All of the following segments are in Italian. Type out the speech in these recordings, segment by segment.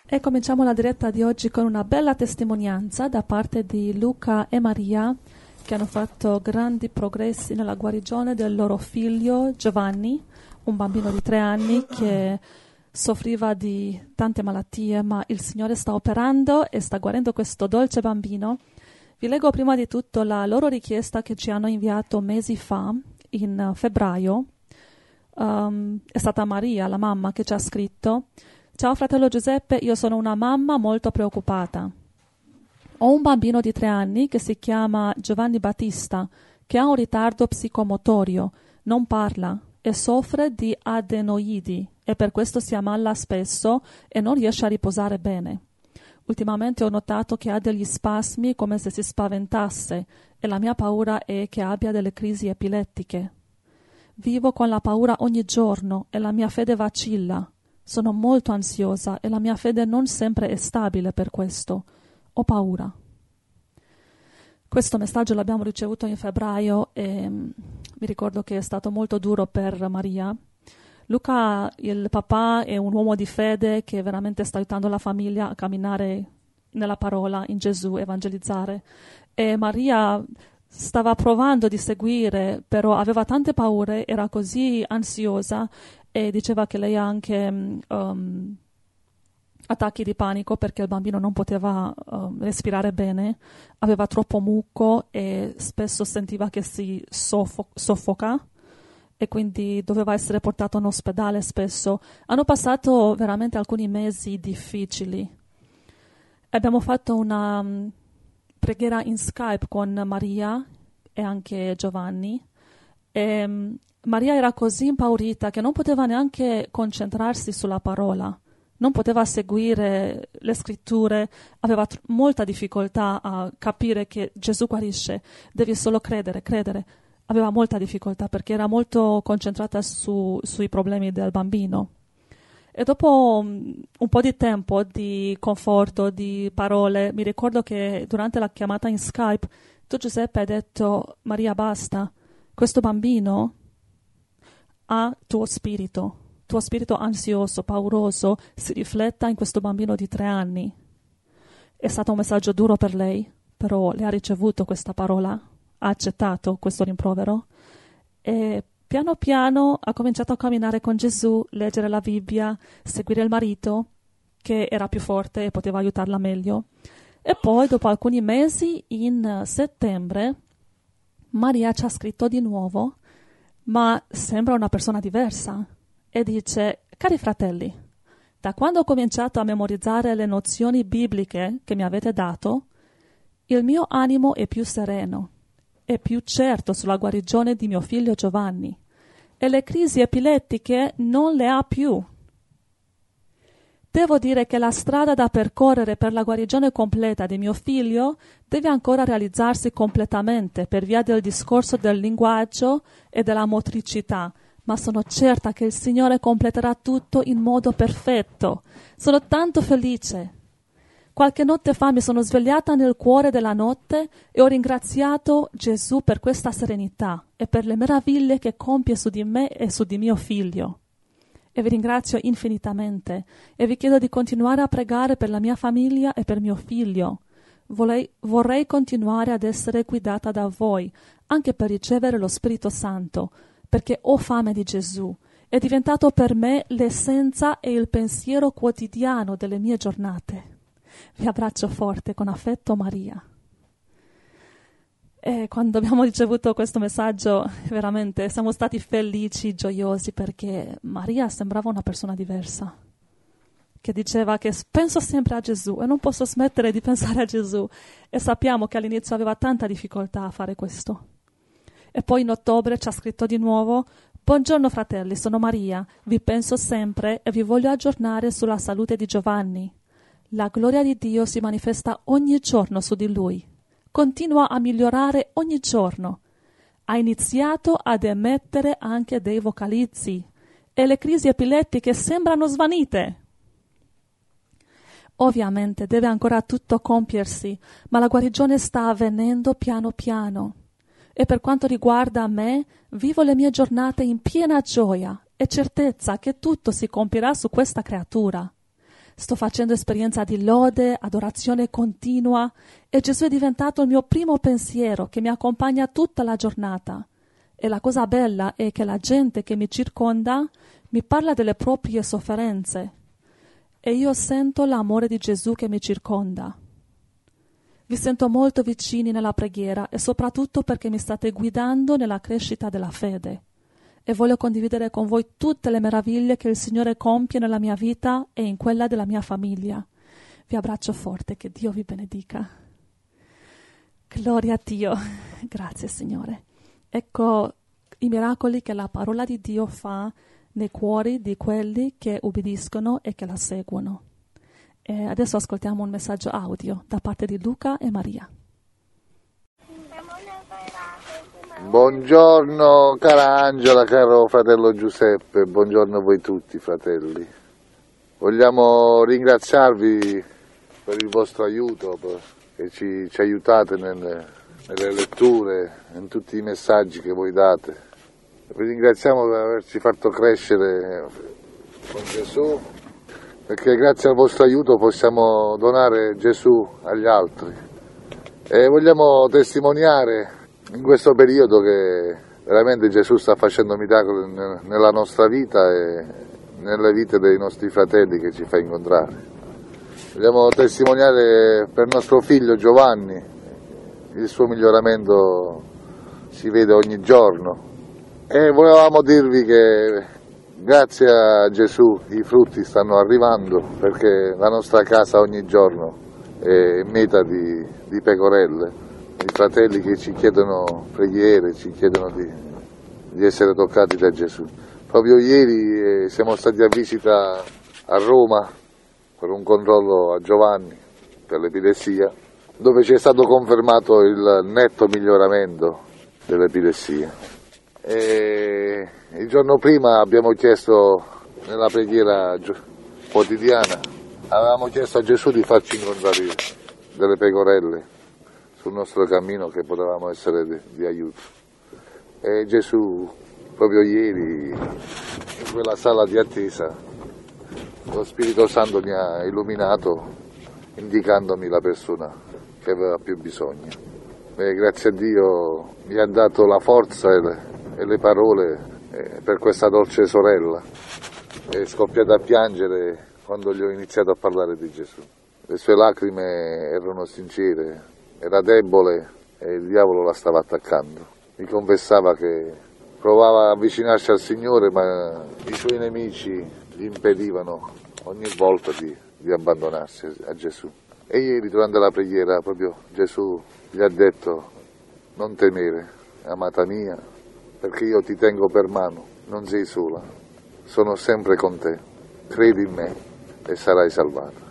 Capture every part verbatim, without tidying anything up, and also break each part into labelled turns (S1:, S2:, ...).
S1: E cominciamo la diretta di oggi con una bella testimonianza da parte di Luca e Maria, che hanno fatto grandi progressi nella guarigione del loro figlio Giovanni, un bambino di tre anni che soffriva di tante malattie, ma il Signore sta operando e sta guarendo questo dolce bambino. Vi leggo prima di tutto la loro richiesta che ci hanno inviato mesi fa, in febbraio. Um, è stata Maria, la mamma, che ci ha scritto: «Ciao fratello Giuseppe, io sono una mamma molto preoccupata. Ho un bambino di tre anni che si chiama Giovanni Battista, che ha un ritardo psicomotorio, non parla e soffre di adenoidi e per questo si ammala spesso e non riesce a riposare bene. Ultimamente ho notato che ha degli spasmi come se si spaventasse e la mia paura è che abbia delle crisi epilettiche. Vivo con la paura ogni giorno e la mia fede vacilla. Sono molto ansiosa e la mia fede non sempre è stabile per questo. Ho paura». Questo messaggio l'abbiamo ricevuto in febbraio e um, mi ricordo che è stato molto duro per Maria. Luca, il papà, è un uomo di fede che veramente sta aiutando la famiglia a camminare nella parola, in Gesù, evangelizzare. E Maria stava provando di seguire, però aveva tante paure, era così ansiosa e diceva che lei ha anche um, attacchi di panico perché il bambino non poteva um, respirare bene, aveva troppo muco e spesso sentiva che si soffo- soffoca e quindi doveva essere portato in ospedale spesso. Hanno passato veramente alcuni mesi difficili. Abbiamo fatto una um, preghiera in Skype con Maria e anche Giovanni e um, Maria era così impaurita che non poteva neanche concentrarsi sulla parola, non poteva seguire le scritture, aveva tr- molta difficoltà a capire che Gesù guarisce, devi solo credere, credere. Aveva molta difficoltà perché era molto concentrata su, sui problemi del bambino. E dopo um, un po' di tempo di conforto, di parole, mi ricordo che durante la chiamata in Skype tu, Giuseppe, hai detto: «Maria, basta, questo bambino ha tuo spirito, tuo spirito ansioso, pauroso, si rifletta in questo bambino di tre anni». È stato un messaggio duro per lei, però lei ha ricevuto questa parola, ha accettato questo rimprovero e piano piano ha cominciato a camminare con Gesù, leggere la Bibbia, seguire il marito che era più forte e poteva aiutarla meglio. E poi, dopo alcuni mesi, in settembre, Maria ci ha scritto di nuovo, ma sembra una persona diversa, e dice: «Cari fratelli, da quando ho cominciato a memorizzare le nozioni bibliche che mi avete dato, il mio animo è più sereno, è più certo sulla guarigione di mio figlio Giovanni, e le crisi epilettiche non le ha più. Devo dire che la strada da percorrere per la guarigione completa di mio figlio deve ancora realizzarsi completamente per via del discorso del linguaggio e della motricità, ma sono certa che il Signore completerà tutto in modo perfetto. Sono tanto felice. Qualche notte fa mi sono svegliata nel cuore della notte e ho ringraziato Gesù per questa serenità e per le meraviglie che compie su di me e su di mio figlio. E vi ringrazio infinitamente e vi chiedo di continuare a pregare per la mia famiglia e per mio figlio. Vorrei, vorrei continuare ad essere guidata da voi, anche per ricevere lo Spirito Santo, perché ho fame di Gesù. È diventato per me l'essenza e il pensiero quotidiano delle mie giornate. Vi abbraccio forte, con affetto, Maria». E quando abbiamo ricevuto questo messaggio, veramente siamo stati felici, gioiosi, perché Maria sembrava una persona diversa, che diceva che penso sempre a Gesù e non posso smettere di pensare a Gesù. E sappiamo che all'inizio aveva tanta difficoltà a fare questo. E poi in ottobre ci ha scritto di nuovo: «Buongiorno fratelli, sono Maria, vi penso sempre e vi voglio aggiornare sulla salute di Giovanni. La gloria di Dio si manifesta ogni giorno su di lui. Continua a migliorare ogni giorno. Ha iniziato ad emettere anche dei vocalizzi e le crisi epilettiche sembrano svanite. Ovviamente deve ancora tutto compiersi, ma la guarigione sta avvenendo piano piano. E per quanto riguarda me, vivo le mie giornate in piena gioia e certezza che tutto si compierà su questa creatura. sto facendo esperienza di lode, adorazione continua e Gesù è diventato il mio primo pensiero che mi accompagna tutta la giornata. E la cosa bella è che la gente che mi circonda mi parla delle proprie sofferenze e io sento l'amore di Gesù che mi circonda. Vi sento molto vicini nella preghiera e soprattutto perché mi state guidando nella crescita della fede. E voglio condividere con voi tutte le meraviglie che il Signore compie nella mia vita e in quella della mia famiglia. Vi abbraccio forte, che Dio vi benedica. Gloria a Dio. Grazie Signore. Ecco i miracoli che la parola di Dio fa nei cuori di quelli che ubbidiscono e che la seguono. E adesso ascoltiamo un messaggio audio da parte di Luca e Maria.
S2: Buongiorno cara Angela, caro fratello Giuseppe, buongiorno a voi tutti fratelli. Vogliamo ringraziarvi per il vostro aiuto, che ci, ci aiutate nelle, nelle letture, in tutti i messaggi che voi date. Vi ringraziamo per averci fatto crescere con Gesù, perché grazie al vostro aiuto possiamo donare Gesù agli altri. E vogliamo testimoniare in questo periodo che veramente Gesù sta facendo miracoli nella nostra vita e nelle vite dei nostri fratelli che ci fa incontrare. Vogliamo testimoniare per nostro figlio Giovanni, il suo miglioramento si vede ogni giorno. E volevamo dirvi che grazie a Gesù i frutti stanno arrivando, perché la nostra casa ogni giorno è meta di, di pecorelle. I fratelli che ci chiedono preghiere, ci chiedono di, di essere toccati da Gesù. Proprio ieri eh, siamo stati a visita a Roma per un controllo a Giovanni per l'epilessia, dove ci è stato confermato il netto miglioramento dell'epilessia. E il giorno prima abbiamo chiesto nella preghiera quotidiana, avevamo chiesto a Gesù di farci incontrare delle pecorelle sul nostro cammino che potevamo essere di, di aiuto. E Gesù proprio ieri in quella sala di attesa lo Spirito Santo mi ha illuminato indicandomi la persona che aveva più bisogno. E grazie a Dio mi ha dato la forza e le, e le parole eh, per questa dolce sorella. È scoppiata a piangere quando gli ho iniziato a parlare di Gesù. Le sue lacrime erano sincere. Era debole e il diavolo la stava attaccando. Mi confessava che provava a avvicinarsi al Signore, ma i suoi nemici gli impedivano ogni volta di, di abbandonarsi a Gesù. E ieri durante la preghiera proprio Gesù gli ha detto: non temere, amata mia, perché io ti tengo per mano, non sei sola, sono sempre con te, credi in me e sarai salvata.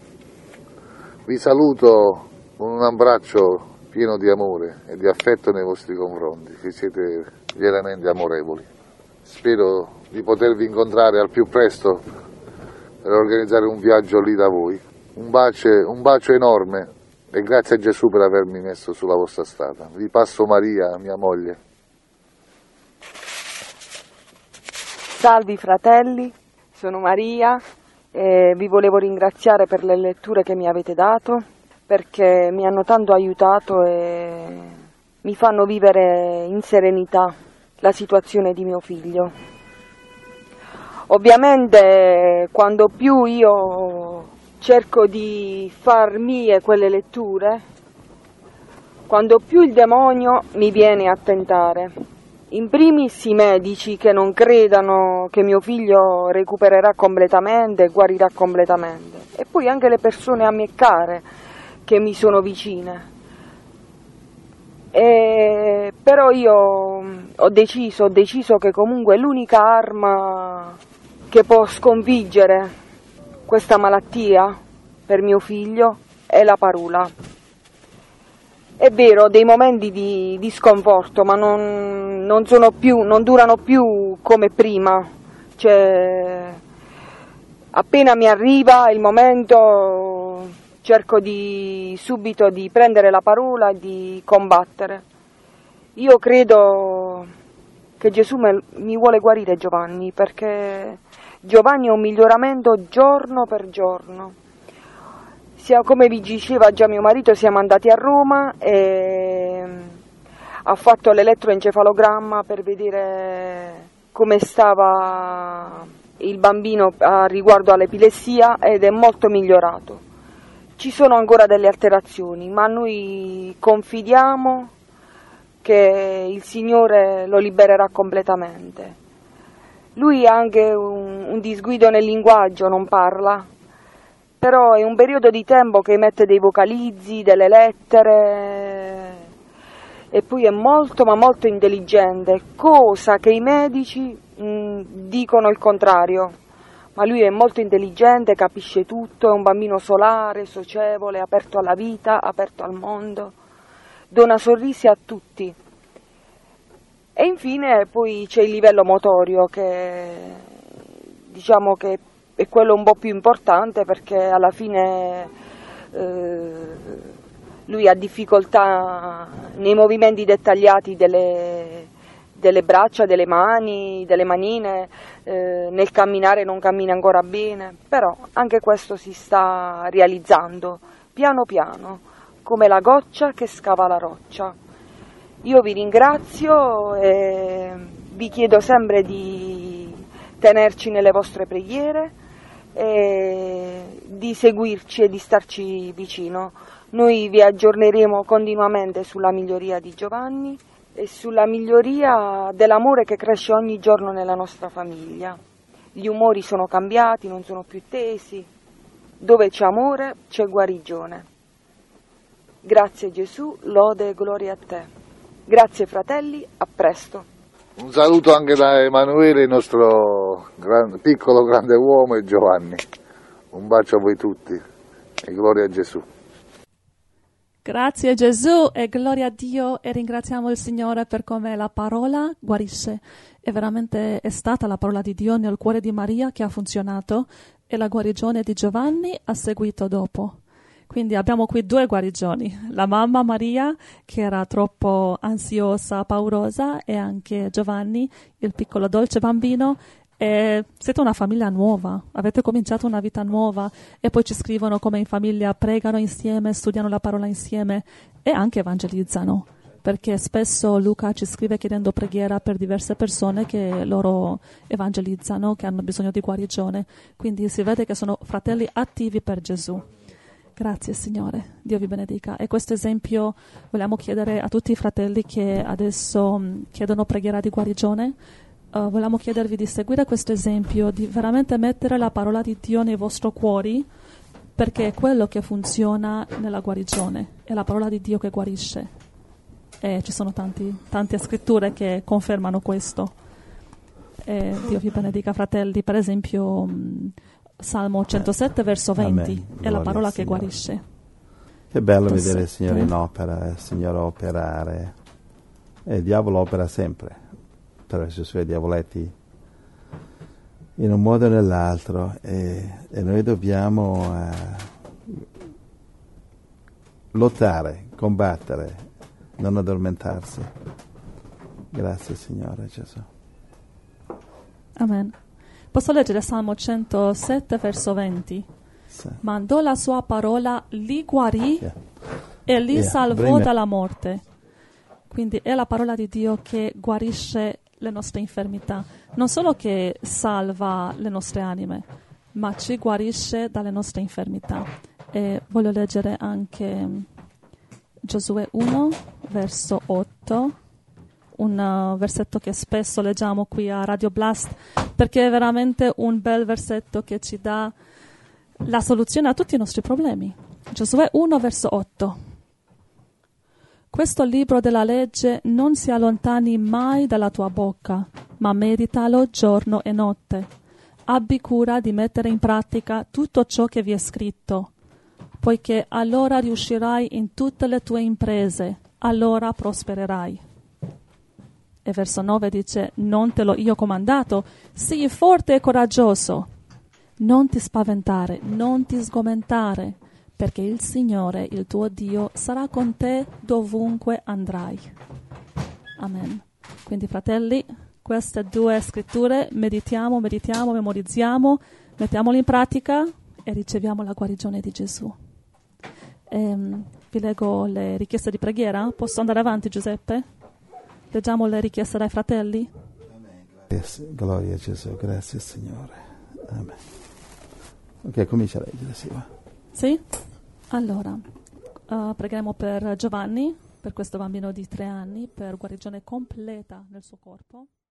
S2: Vi saluto con un abbraccio pieno di amore e di affetto nei vostri confronti, che siete veramente amorevoli. Spero di potervi incontrare al più presto per organizzare un viaggio lì da voi. Un bacio, un bacio enorme e grazie a Gesù per avermi messo sulla vostra strada. Vi passo Maria, mia moglie.
S3: Salve fratelli, sono Maria e vi volevo ringraziare per le letture che mi avete dato, perché mi hanno tanto aiutato e mi fanno vivere in serenità la situazione di mio figlio. Ovviamente quando più io cerco di far mie quelle letture, quando più il demonio mi viene a tentare. In primis i medici che non credano che mio figlio recupererà completamente, guarirà completamente, e poi anche le persone a me care che mi sono vicine. E però io ho deciso, ho deciso che comunque l'unica arma che può sconfiggere questa malattia per mio figlio è la parola. È vero, ho dei momenti di, di sconforto, ma non, non sono più, non durano più come prima. Cioè, appena mi arriva il momento, cerco di subito di prendere la parola e di combattere. Io credo che Gesù me, mi vuole guarire Giovanni, perché Giovanni è un miglioramento giorno per giorno. Sia, come vi diceva già mio marito, siamo andati a Roma e ha fatto l'elettroencefalogramma per vedere come stava il bambino a riguardo all'epilessia ed è molto migliorato. Ci sono ancora delle alterazioni, ma noi confidiamo che il Signore lo libererà completamente. Lui ha anche un, un disguido nel linguaggio, non parla, però è un periodo di tempo che emette dei vocalizzi, delle lettere, e poi è molto ma molto intelligente, cosa che i medici mh, dicono il contrario, ma lui è molto intelligente, capisce tutto, è un bambino solare, socievole, aperto alla vita, aperto al mondo, dona sorrisi a tutti. E infine poi c'è il livello motorio che diciamo che è quello un po' più importante, perché alla fine eh, lui ha difficoltà nei movimenti dettagliati delle, delle braccia, delle mani, delle manine, eh, nel camminare non cammina ancora bene, però anche questo si sta realizzando piano piano, come la goccia che scava la roccia. Io vi ringrazio e vi chiedo sempre di tenerci nelle vostre preghiere e di seguirci e di starci vicino. Noi vi aggiorneremo continuamente sulla miglioria di Giovanni e sulla miglioria dell'amore che cresce ogni giorno nella nostra famiglia. Gli umori sono cambiati, non sono più tesi. Dove c'è amore c'è guarigione. Grazie Gesù, lode e gloria a te. Grazie fratelli, a presto.
S2: Un saluto anche da Emanuele, il nostro gran, piccolo grande uomo, e Giovanni. Un bacio a voi tutti e gloria a Gesù.
S1: Grazie Gesù e gloria a Dio, e ringraziamo il Signore per come la parola guarisce. E veramente è stata la parola di Dio nel cuore di Maria che ha funzionato, e la guarigione di Giovanni ha seguito dopo. Quindi abbiamo qui due guarigioni, la mamma Maria che era troppo ansiosa, paurosa, e anche Giovanni, il piccolo dolce bambino. E siete una famiglia nuova, avete cominciato una vita nuova, e poi ci scrivono come in famiglia pregano insieme, studiano la parola insieme e anche evangelizzano, perché spesso Luca ci scrive chiedendo preghiera per diverse persone che loro evangelizzano, che hanno bisogno di guarigione. Quindi si vede che sono fratelli attivi per Gesù. Grazie Signore, Dio vi benedica. E questo esempio vogliamo chiedere a tutti i fratelli che adesso mh, chiedono preghiera di guarigione. Uh, vogliamo chiedervi di seguire questo esempio, di veramente mettere la parola di Dio nei vostri cuori, perché è quello che funziona nella guarigione, è la parola di Dio che guarisce. E ci sono tanti, tante scritture che confermano questo. E Dio vi benedica fratelli, per esempio mh, Salmo centosette verso venti, Amen. È la parola che guarisce.
S4: Che bello centosette. Vedere il Signore in opera, il Signore operare. E il diavolo opera sempre attraverso i suoi diavoletti in un modo o nell'altro, e, e noi dobbiamo uh, lottare, combattere, non addormentarsi. Grazie Signore Gesù.
S1: Amen. Posso leggere Salmo centosette verso venti? Sì. Mandò la sua parola, li guarì yeah. e li yeah. salvò dalla morte. Quindi è la parola di Dio che guarisce le nostre infermità, non solo che salva le nostre anime, ma ci guarisce dalle nostre infermità. E voglio leggere anche Giosuè uno verso otto, un uh, versetto che spesso leggiamo qui a Radio Blast, perché è veramente un bel versetto che ci dà la soluzione a tutti i nostri problemi. Giosuè uno verso otto. Questo libro della legge non si allontani mai dalla tua bocca, ma meditalo giorno e notte. Abbi cura di mettere in pratica tutto ciò che vi è scritto, poiché allora riuscirai in tutte le tue imprese, allora prospererai. E verso nove dice, non te l'ho io comandato, sii forte e coraggioso. Non ti spaventare, non ti sgomentare, perché il Signore, il tuo Dio, sarà con te dovunque andrai. Amen. Quindi fratelli, queste due scritture, meditiamo, meditiamo, memorizziamo, mettiamole in pratica e riceviamo la guarigione di Gesù. Ehm, vi leggo le richieste di preghiera. Posso andare avanti, Giuseppe? Leggiamo le richieste dai fratelli.
S4: Gloria a Gesù, grazie Signore. Amen. Ok, comincia a leggere, sì, va.
S1: Sì? Allora, uh, pregheremo per Giovanni, per questo bambino di tre anni, per guarigione completa nel suo corpo.